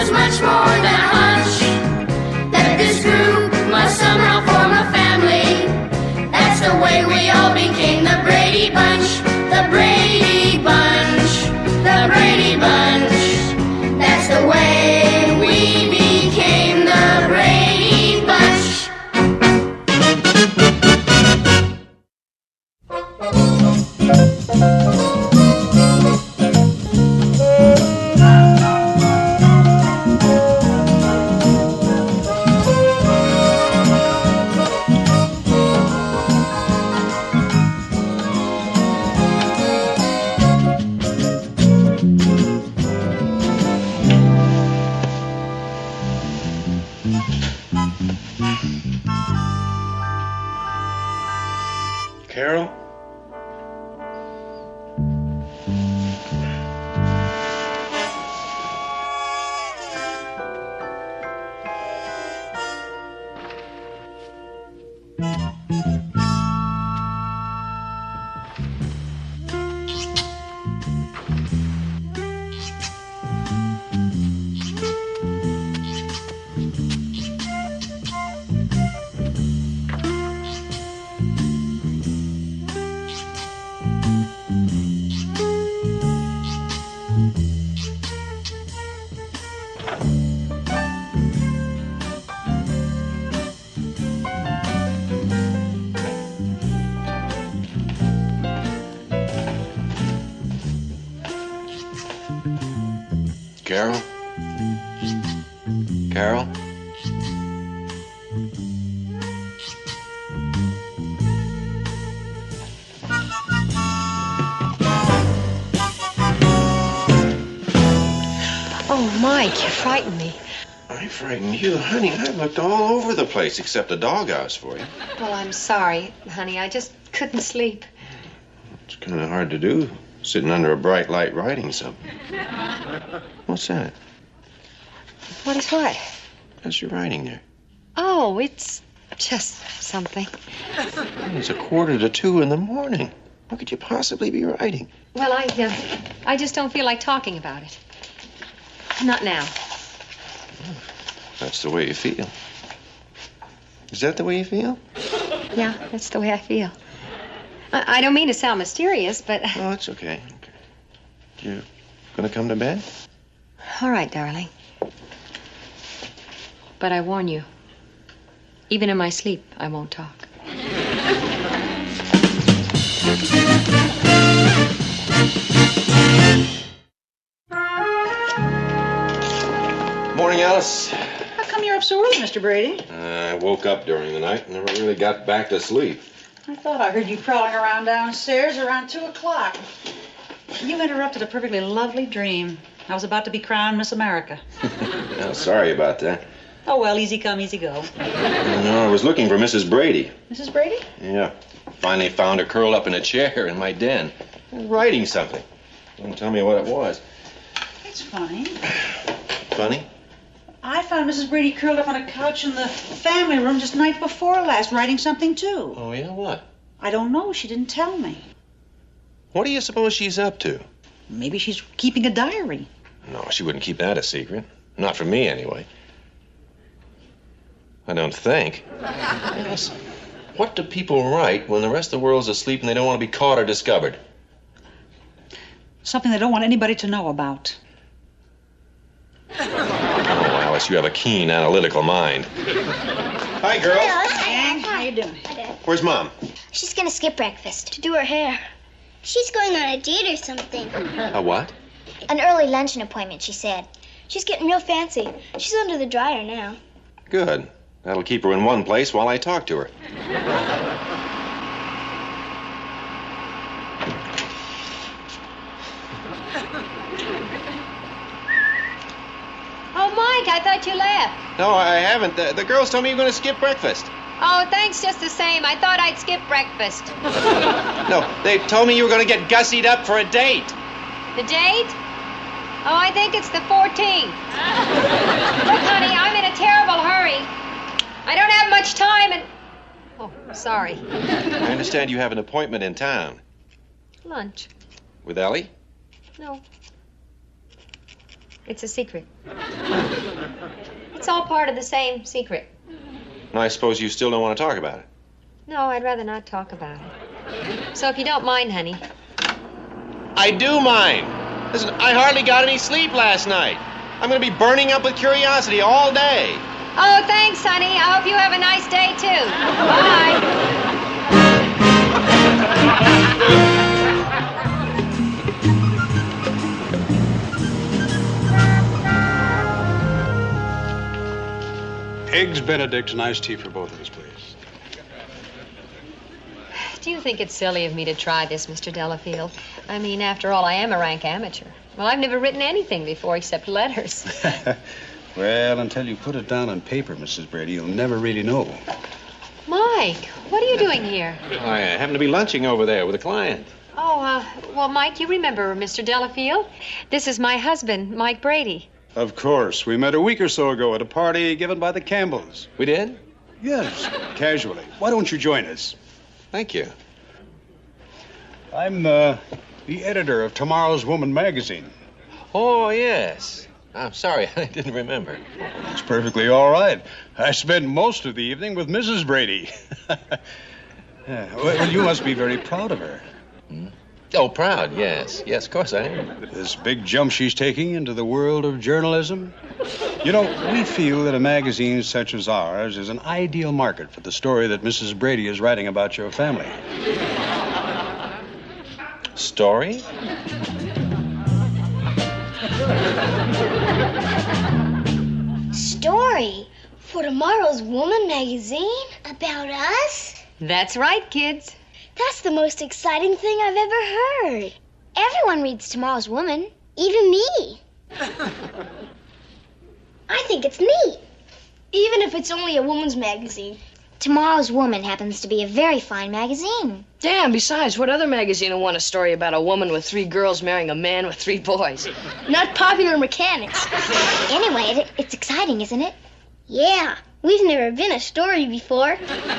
was much more than a hunch that this group must somehow form a family. That's the way we all became the Brady Bunch. The Brady Bunch. The Brady Bunch. That's the way we became the Brady Bunch. Carol? Carol? Carol? Oh, Mike, you frightened me. I frightened you? Honey, I looked all over the place except the doghouse for you. Well, I'm sorry, honey. I just couldn't sleep. It's kind of hard to do, sitting under a bright light writing something. What's that? What is what? That's your writing there. Oh, it's just something. It's 1:45 in the morning. How could you possibly be writing? Well, I just don't feel like talking about it. Not now. That's the way you feel. Is that the way you feel? Yeah, that's the way I feel. I don't mean to sound mysterious, but... Oh, it's okay. You gonna come to bed? All right, darling. But I warn you, even in my sleep, I won't talk. Morning, Alice. How come you're up so early, Mr. Brady? I woke up during the night and never really got back to sleep. I thought I heard you prowling around downstairs around 2 o'clock. You interrupted a perfectly lovely dream. I was about to be crowned Miss America. Well, sorry about that. Oh, well, easy come, easy go. No, I was looking for Mrs. Brady. Mrs. Brady? Yeah. Finally found her curled up in a chair in my den, writing something. Wouldn't tell me what it was. It's funny. Funny? I found Mrs. Brady curled up on a couch in the family room just night before last, writing something, too. Oh, yeah? What? I don't know. She didn't tell me. What do you suppose she's up to? Maybe she's keeping a diary. No, she wouldn't keep that a secret. Not from me, anyway. I don't think. Yes. What do people write when the rest of the world's asleep and they don't want to be caught or discovered? Something they don't want anybody to know about. Oh, Alice, you have a keen analytical mind. Hi, girls. Ann, how you doing? Where's Mom? She's gonna skip breakfast to do her hair. She's going on a date or something. A what? An early luncheon appointment, she said. She's getting real fancy. She's under the dryer now. Good. That'll keep her in one place while I talk to her. Oh, Mike, I thought you left. No, I haven't. The girls told me you were going to skip breakfast. Oh, thanks just the same. I thought I'd skip breakfast. No, they told me you were going to get gussied up for a date. The date? Oh, I think it's the 14th. Look, honey, I'm in a terrible hurry. I don't have much time and... Oh, sorry. I understand you have an appointment in town. Lunch. With Ellie? No. It's a secret. It's all part of the same secret. I suppose you still don't want to talk about it. No, I'd rather not talk about it. So if you don't mind, honey. I do mind. Listen, I hardly got any sleep last night. I'm going to be burning up with curiosity all day. Oh, thanks, honey. I hope you have a nice day, too. Bye. Eggs Benedict and iced tea for both of us, please. Do you think it's silly of me to try this, Mr. Delafield? I mean, after all, I am a rank amateur. Well, I've never written anything before except letters. Well, until you put it down on paper, Mrs. Brady, you'll never really know. Mike, what are you doing here? I happen to be lunching over there with a client. Oh, well, Mike, you remember Mr. Delafield? This is my husband, Mike Brady. Of course. We met a week or so ago at a party given by the Campbells. We did? Yes, casually. Why don't you join us? Thank you. I'm the editor of Tomorrow's Woman magazine. Oh, yes. I'm sorry, I didn't remember. It's perfectly all right. I spent most of the evening with Mrs. Brady. Yeah, well, you must be very proud of her. Oh, proud, yes. Yes, of course I am. This big jump she's taking into the world of journalism. You know, we feel that a magazine such as ours is an ideal market for the story that Mrs. Brady is writing about your family. Story? Story for Tomorrow's Woman magazine? About us? That's right, kids. That's the most exciting thing I've ever heard. Everyone reads Tomorrow's Woman, even me. I think it's neat. Even if it's only a woman's magazine. Tomorrow's Woman happens to be a very fine magazine. Damn, besides, what other magazine will want a story about a woman with 3 girls marrying a man with 3 boys? Not Popular Mechanics. Anyway, it's exciting, isn't it? Yeah, we've never been a story before.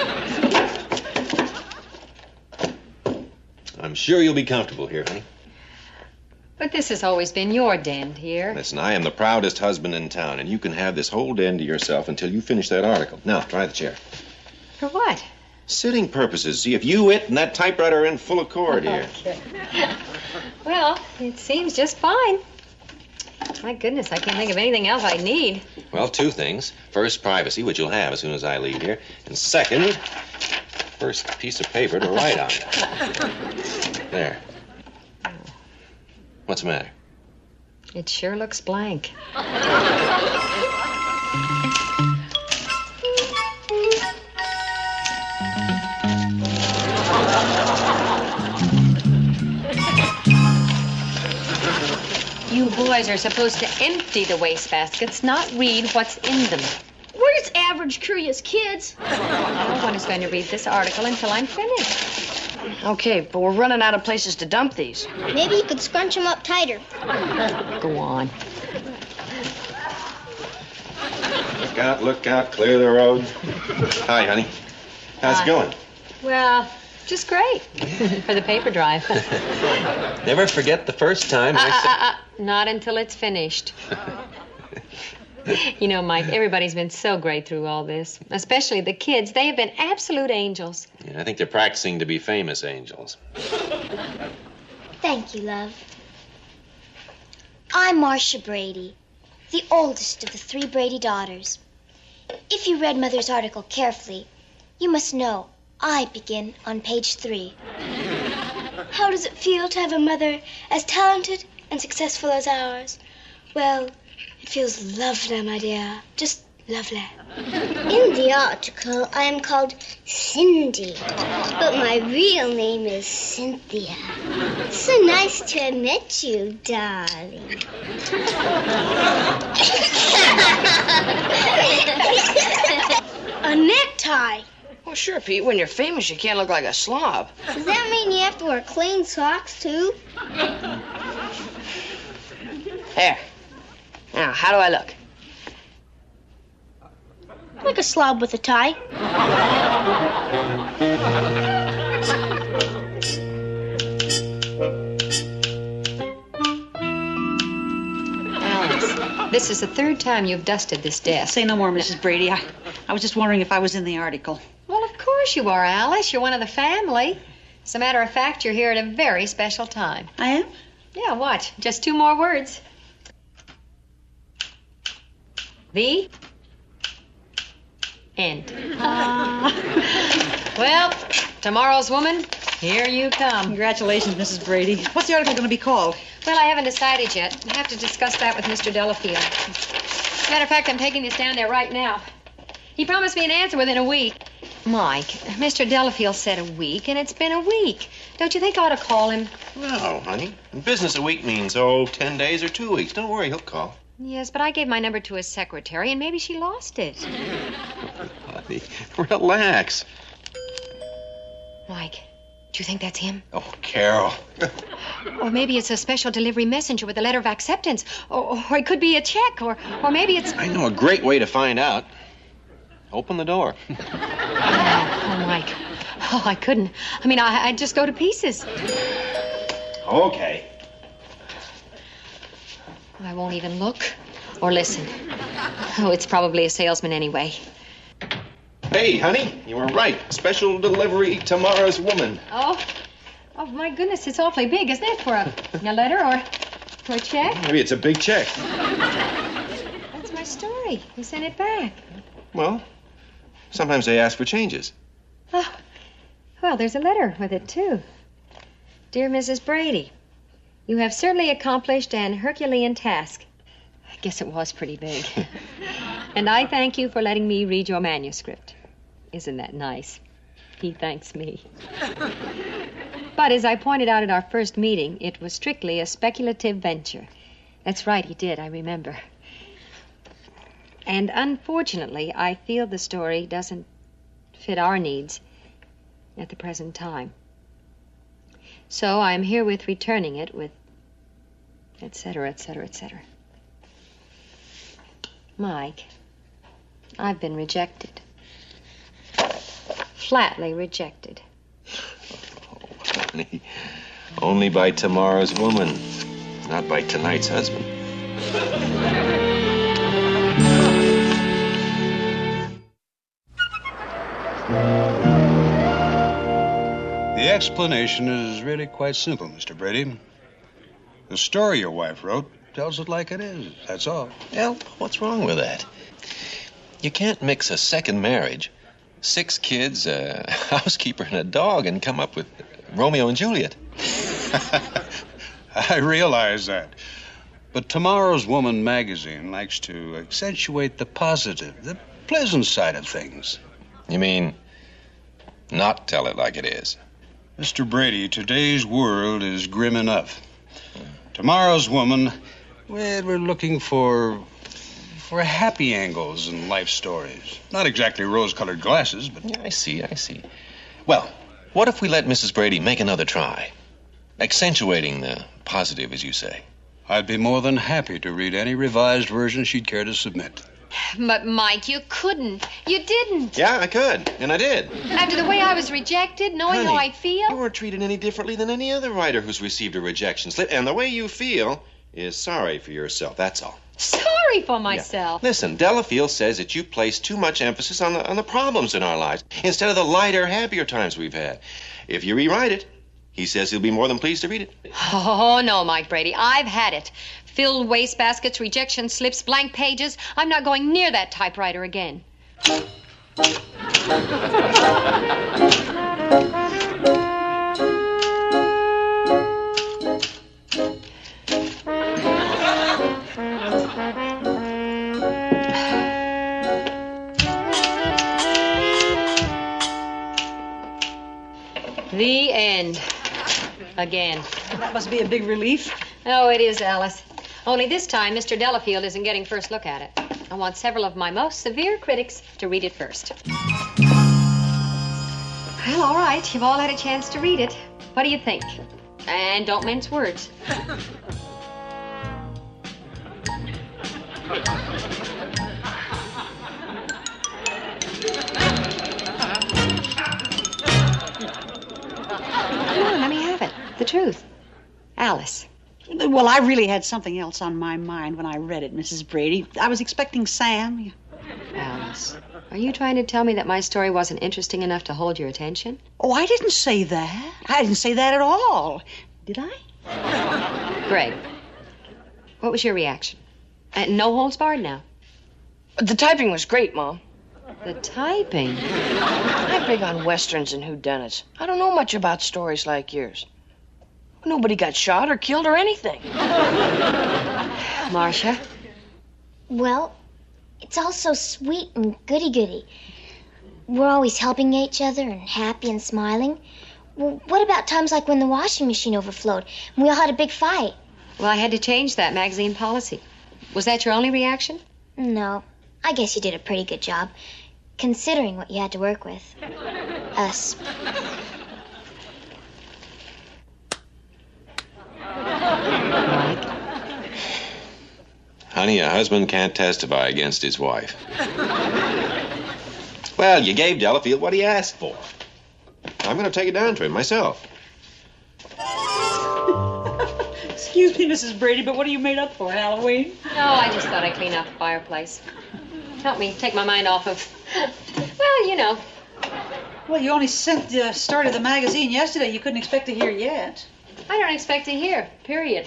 I'm sure you'll be comfortable here, honey. But this has always been your den here. Listen, I am the proudest husband in town, and you can have this whole den to yourself until you finish that article. Now, try the chair. For what? Sitting purposes. See if you, it, and that typewriter are in full accord here. Okay. Well, it seems just fine. My goodness, I can't think of anything else I need. Well, 2 things. First, privacy, which you'll have as soon as I leave here. And second, first piece of paper to write on. There. What's the matter? It sure looks blank. You boys are supposed to empty the wastebaskets, not read what's in them. We're just average curious kids. No one is going to read this article until I'm finished. Okay, but we're running out of places to dump these. Maybe you could scrunch them up tighter. Go on. Look out, clear the road. Hi, honey. How's it going? Well, just great for the paper drive. Never forget the first time Not until it's finished. You know, Mike, everybody's been so great through all this, especially the kids. They have been absolute angels. Yeah, I think they're practicing to be famous angels. Thank you, love. I'm Marcia Brady, the oldest of the 3 Brady daughters. If you read Mother's article carefully, you must know I begin on page 3. How does it feel to have a mother as talented and successful as ours? Well, it feels lovely, my dear. Just lovely. In the article, I am called Cindy, but my real name is Cynthia. So nice to have met you, darling. A necktie. Well, sure, Pete. When you're famous, you can't look like a slob. Does that mean you have to wear clean socks, too? There. Now, how do I look? Like a slob with a tie. Alice, This is the third time you've dusted this desk. Say no more, Mrs. Brady. I was just wondering if I was in the article. Well, of course you are, Alice. You're one of the family. As a matter of fact, you're here at a very special time. I am? Yeah, watch. Just 2 more words. The end. Well, tomorrow's woman, here you come. Congratulations, Mrs. Brady. What's the article going to be called? Well, I haven't decided yet. I have to discuss that with Mr. Delafield. As a matter of fact, I'm taking this down there right now. He promised me an answer within a week. Mike, Mr. Delafield said a week, and it's been a week. Don't you think I ought to call him? No, honey. In business, a week means, 10 days or 2 weeks. Don't worry, he'll call. Yes, but I gave my number to his secretary, and maybe she lost it. Honey, relax. Mike, do you think that's him? Oh, Carol. Or maybe it's a special delivery messenger with a letter of acceptance. Or it could be a check, or maybe it's... I know a great way to find out. Open the door. Oh, Mike. Oh, I couldn't. I mean, I'd just go to pieces. Okay. I won't even look or listen. Oh, it's probably a salesman anyway. Hey, honey, you were right. Special delivery, tomorrow's woman. Oh, my goodness, it's awfully big, isn't it, for a letter or for a check? Maybe it's a big check. That's my story. Who sent it back? Well, sometimes they ask for changes. Oh, well, there's a letter with it, too. Dear Mrs. Brady, you have certainly accomplished an Herculean task. I guess it was pretty big. And I thank you for letting me read your manuscript. Isn't that nice? He thanks me. But as I pointed out at our first meeting, it was strictly a speculative venture. That's right, he did, I remember. And unfortunately, I feel the story doesn't fit our needs at the present time. So I'm herewith returning it with et cetera, et cetera, et cetera. Mike, I've been rejected. Flatly rejected. Oh, honey, only by tomorrow's woman, not by tonight's husband. The explanation is really quite simple, Mr. Brady. The story your wife wrote tells it like it is, that's all. Well, what's wrong with that? You can't mix a second marriage, 6 kids, a housekeeper, and a dog and come up with Romeo and Juliet. I realize that. But Tomorrow's Woman magazine likes to accentuate the positive, the pleasant side of things. You mean not tell it like it is? Mr. Brady, today's world is grim enough. Tomorrow's Woman, well, we're looking for happy angles in life stories. Not exactly rose-colored glasses, but... Yeah, I see. Well, what if we let Mrs. Brady make another try? Accentuating the positive, as you say. I'd be more than happy to read any revised version she'd care to submit. But, Mike, you couldn't. You didn't. Yeah, I could, and I did. After the way I was rejected, knowing how I feel. You weren't treated any differently than any other writer who's received a rejection slip, and the way you feel is sorry for yourself, that's all. Sorry for myself. Yeah. Listen, Delafield says that you place too much emphasis on the problems in our lives instead of the lighter, happier times we've had. If you rewrite it, he says he'll be more than pleased to read it. Oh, no, Mike Brady. I've had it. Filled wastebaskets, rejection slips, blank pages. I'm not going near that typewriter again. The end. Again. That must be a big relief. Oh, it is, Alice. Only this time, Mr. Delafield isn't getting first look at it. I want several of my most severe critics to read it first. Well, all right. You've all had a chance to read it. What do you think? And don't mince words. Come on, let me have it. The truth. Alice, Well, I really had something else on my mind when I read it, Mrs. Brady. I was expecting Sam. Alice, are you trying to tell me that my story wasn't interesting enough to hold your attention? Oh, I didn't say that. I didn't say that at all. Did I? Greg, what was your reaction? No holds barred now. The typing was great, Mom. The typing? I'm big on westerns and whodunits. I don't know much about stories like yours. Nobody got shot or killed or anything. Marcia? Well, it's all so sweet and goody-goody. We're always helping each other and happy and smiling. Well, what about times like when the washing machine overflowed and we all had a big fight? Well, I had to change that magazine policy. Was that your only reaction? No, I guess you did a pretty good job, considering what you had to work with. Us. Mike? Honey, a husband can't testify against his wife. Well, you gave Delafield what he asked for. I'm going to take it down to him myself. Excuse me, Mrs. Brady, but what are you made up for, Halloween? No, I just thought I'd clean out the fireplace. Help me take my mind off of, well, you know. Well, you only sent the start of the magazine yesterday. You couldn't expect to hear yet. I don't expect to hear, period.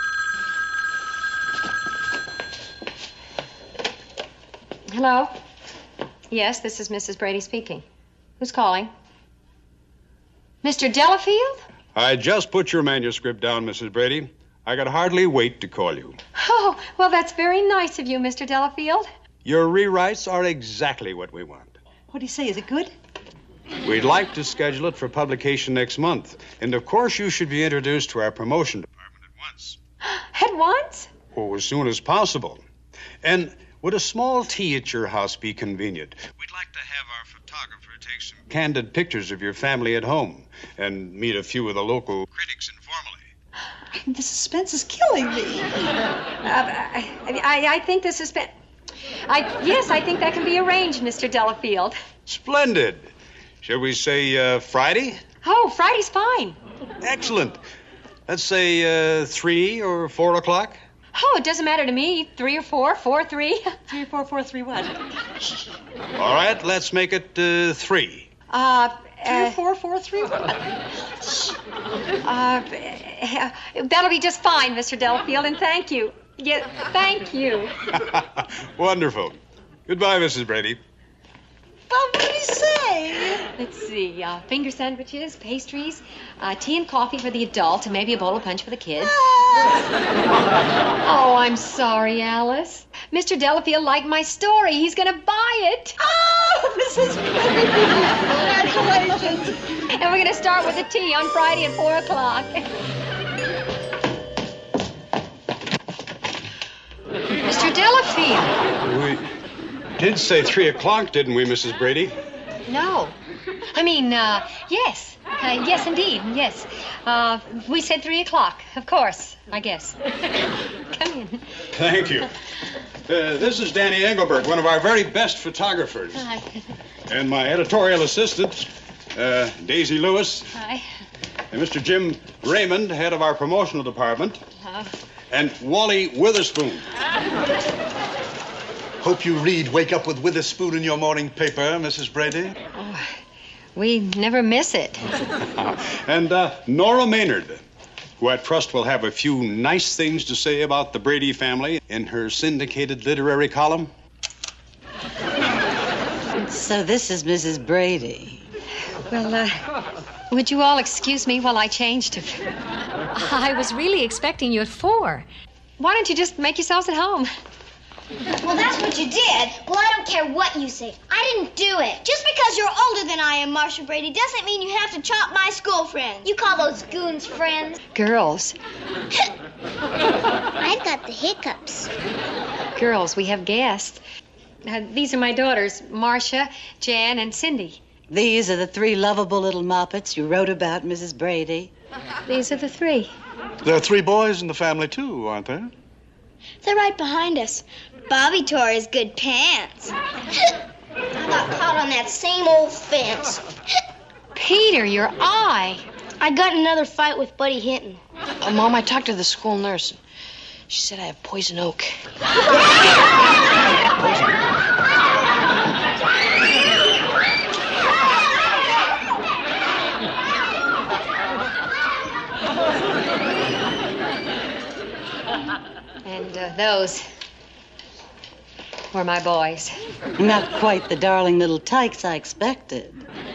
Hello? Yes, this is Mrs. Brady speaking. Who's calling? Mr. Delafield? I just put your manuscript down, Mrs. Brady. I could hardly wait to call you. Oh, well, that's very nice of you, Mr. Delafield. Your rewrites are exactly what we want. What do you say? Is it good? We'd like to schedule it for publication next month. And of course, you should be introduced to our promotion department at once. At once? Oh, as soon as possible. And would a small tea at your house be convenient? We'd like to have our photographer take some candid pictures of your family at home and meet a few of the local critics informally. The suspense is killing me. I think the suspense... Yes, I think that can be arranged, Mr. Delafield. Splendid. Shall we say Friday? Oh, Friday's fine. Excellent. Let's say 3 or 4 o'clock. Oh, it doesn't matter to me. 3 or 4, 4, 3. 3 or 4, 4, 3 what? All right, let's make it 3. 3 or 4, 4, 3 what? That'll be just fine, Mr. Delafield, and thank you. Yeah, thank you. Wonderful. Goodbye, Mrs. Brady. What did he say? Let's see, finger sandwiches, pastries, tea and coffee for the adults, and maybe a bowl of punch for the kids. Oh, I'm sorry, Alice. Mr. Delafield liked my story. He's going to buy it. Oh, Mrs. Brady. Congratulations. And we're going to start with the tea on Friday at 4 o'clock. Mr. Delafield. We did say 3 o'clock, didn't we, Mrs. Brady? No. I mean, yes. Yes, indeed, yes. We said 3 o'clock, of course, I guess. Come in. Thank you. This is Danny Engelbert, one of our very best photographers. Hi. And my editorial assistant, Daisy Lewis. Hi. And Mr. Jim Raymond, head of our promotional department. And Wally Witherspoon. Hope you read Wake Up with Witherspoon in your morning paper, Mrs. Brady. Oh, we never miss it. And Nora Maynard, who I trust will have a few nice things to say about the Brady family in her syndicated literary column. So this is Mrs. Brady. Well, would you all excuse me while I change to... I was really expecting you at 4. Why don't you just make yourselves at home? Well, that's what you did. Well, I don't care what you say. I didn't do it. Just because you're older than I am, Marcia Brady, doesn't mean you have to chop my school friends. You call those goons friends? Girls. I've got the hiccups. Girls, we have guests. These are my daughters, Marcia, Jan, and Cindy. These are the 3 lovable little moppets you wrote about, Mrs. Brady. These are the 3. There are 3 boys in the family, too, aren't there? They're right behind us. Bobby tore his good pants. I got caught on that same old fence. Peter, your eye. I got in another fight with Buddy Hinton. Oh, Mom, I talked to the school nurse. She said I have poison oak. And those were my boys. Not quite the darling little tykes I expected.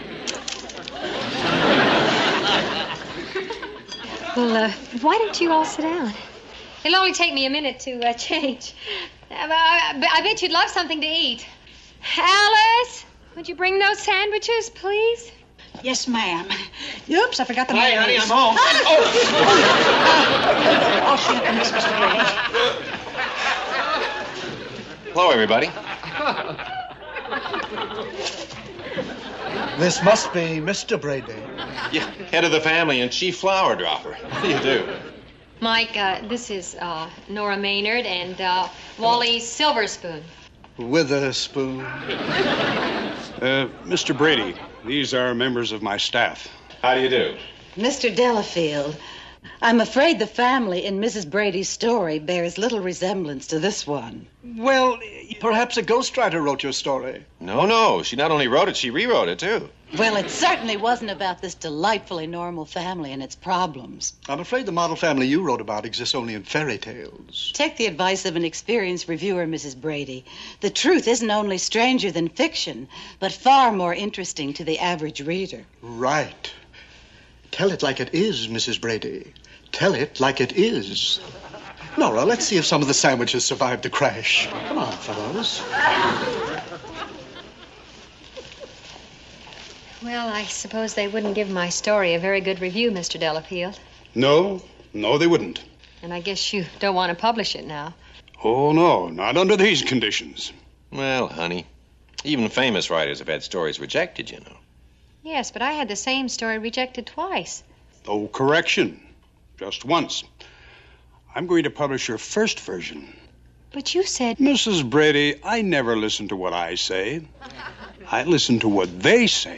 Well, why don't you all sit down? It'll only take me a minute to change. I bet you'd love something to eat. Alice, would you bring those sandwiches, please? Yes, ma'am. Oops, I forgot the Hi, honey, I'm home. I'll shoot them, Mr. Brady. Hello, everybody. This must be Mr. Brady. Yeah, head of the family and chief flower dropper. How do you do? Mike, this is Nora Maynard and Wally Silverspoon. Witherspoon. Mr. Brady, these are members of my staff. How do you do? Mr. Delafield, I'm afraid the family in Mrs. Brady's story bears little resemblance to this one. Well, perhaps a ghostwriter wrote your story. No. She not only wrote it, she rewrote it, too. Well, it certainly wasn't about this delightfully normal family and its problems. I'm afraid the model family you wrote about exists only in fairy tales. Take the advice of an experienced reviewer, Mrs. Brady. The truth isn't only stranger than fiction, but far more interesting to the average reader. Right. Tell it like it is, Mrs. Brady. Tell it like it is. Nora, let's see if some of the sandwiches survived the crash. Come on, fellows. Well, I suppose they wouldn't give my story a very good review, Mr. Delafield. No, they wouldn't. And I guess you don't want to publish it now. Oh, no, not under these conditions. Well, honey, even famous writers have had stories rejected, you know. Yes, but I had the same story rejected twice. Oh, correction. Just once. I'm going to publish your first version. But you said... Mrs. Brady, I never listen to what I say. I listen to what they say.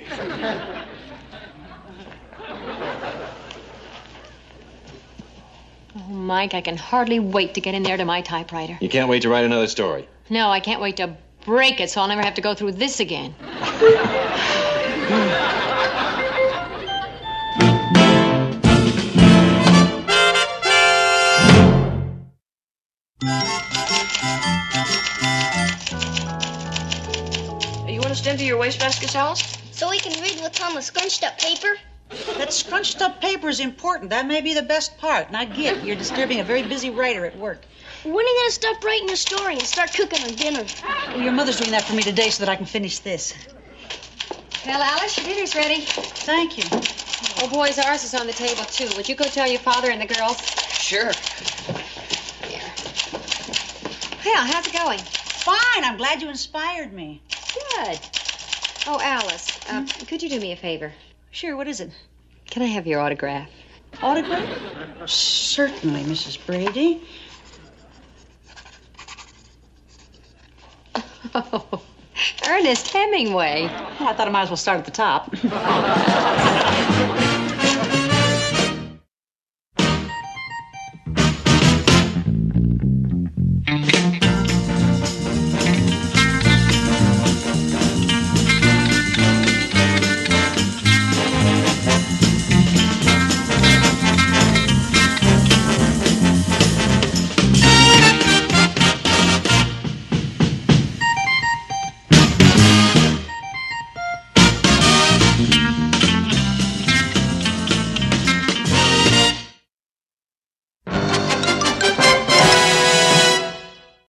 Oh, Mike, I can hardly wait to get in there to my typewriter. You can't wait to write another story. No, I can't wait to break it so I'll never have to go through this again. You want to stand to your wastebasket, Alice? So we can read what's on the scrunched up paper? That scrunched up paper is important. That may be the best part. Now get, you're disturbing a very busy writer at work. When are you going to stop writing your story and start cooking our dinner? Well, your mother's doing that for me today so that I can finish this. Well, Alice, your dinner's ready. Thank you. Oh, boys, ours is on the table, too. Would you go tell your father and the girls? Sure. Here. Well, how's it going? Fine. I'm glad you inspired me. Good. Oh, Alice, could you do me a favor? Sure, what is it? Can I have your autograph? Autograph? Certainly, Mrs. Brady. Oh, Ernest Hemingway. Well, I thought I might as well start at the top.